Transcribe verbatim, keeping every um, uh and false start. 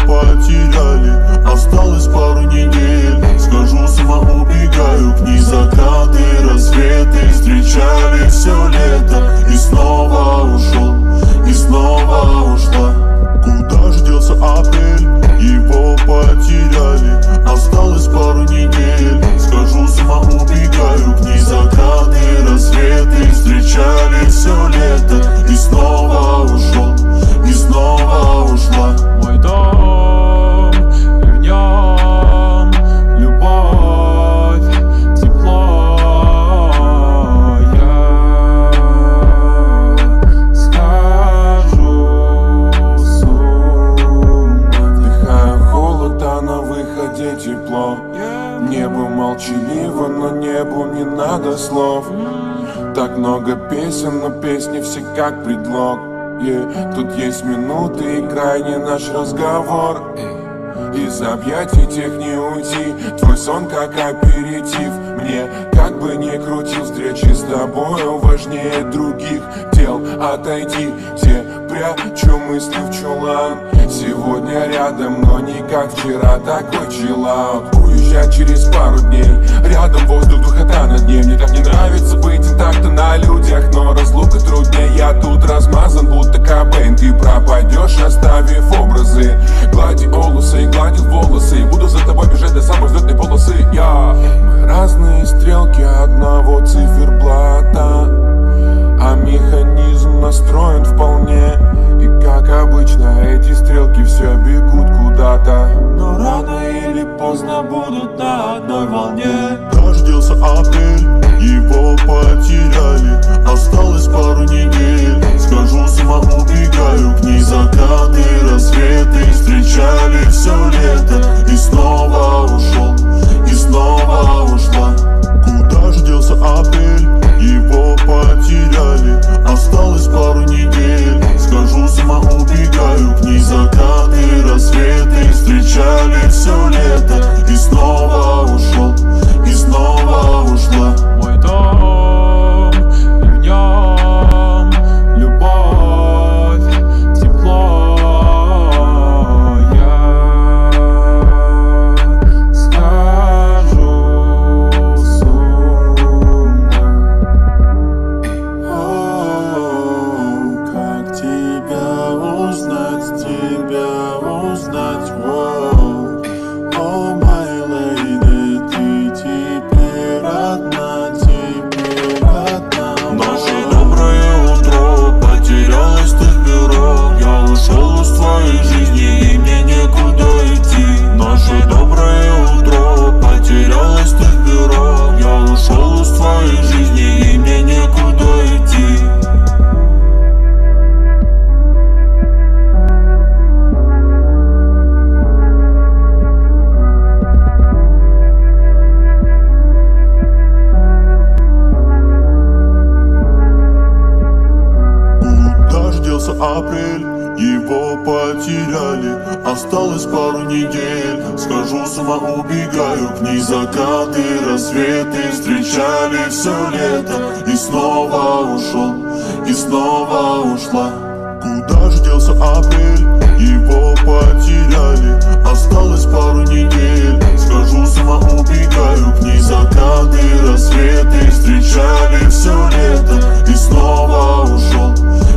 потеряли, осталось пару недель. Скажу, сама убегаю к ней. Закаты, рассветы встречали все лето. И снова ушел, и снова ушла. Куда ж делся апрель? Его потеряли, осталось пару недель. Скажу, сама убегаю к ней. Закаты, рассветы встречали все лето. И снова ушел, и снова ушла. Мой дом, и в нем любовь, тепло. Я схожу с ума. Вдыхаю холод, а на выходе тепло. Небо молчаливо, но небу не надо слов. Так много песен, но песни все как предлог. Yeah. Тут есть минуты и крайний наш разговор. Из объятий тех не уйти. Твой сон как аперитив. Мне как бы ни крутил, встречи с тобою важнее других дел. Отойди, те прячу мысли в чулан. Сегодня рядом, но не как вчера. Такой чиллаут. Уезжать через пару дней. Рядом воздух, духота на дне. Мне так не нравится быть интакто на людях, но разлука труднее. Я тут размазан, будто Кобейн. Ты пропадешь, оставив образы. Глади олусы и гладил волосы. Буду за тобой бежать до самой взлетной полосы. Я Мы разные стрелки одного циферблата, а механизм настроен вполне. И как обычно эти стрелки все бегут куда-то, Но рано или поздно будут на одной волне. Дождился апрель, его потеряли, осталось пару недель. Скажу, сама убегаю к ней. Закаты, рассветы встречали все лето. И снова ушел, и снова ушла. Куда ж делся апрель? Его потеряли, осталось пару недель. Скажу, сама убегаю к ней. Закаты, рассветы встречали все лето. И снова ушел, и снова ушла. Мой дом, и в нем любовь, тепло. Я схожу с ума. О, как тебя узнать, тебя узнать, воу. О, my lady, ты теперь одна, теперь одна. Наше доброе утро, потерялась ты в бюро. Я ушел из твоей жизни, и мне некуда идти. Наше доброе утро, потерялась ты в бюро. Я ушел из твоей жизни, и мне некуда идти. Куда ж делся апрель? Его потеряли, осталось пару недель. Скажу, сама убегаю к ней. Закаты, рассветы встречали все лето. И снова ушел, и снова ушла. Куда ж делся апрель? Его потеряли, осталось пару недель. Скажу, сама убегаю к ней. Закаты, рассветы встречали все лето. И снова ушел,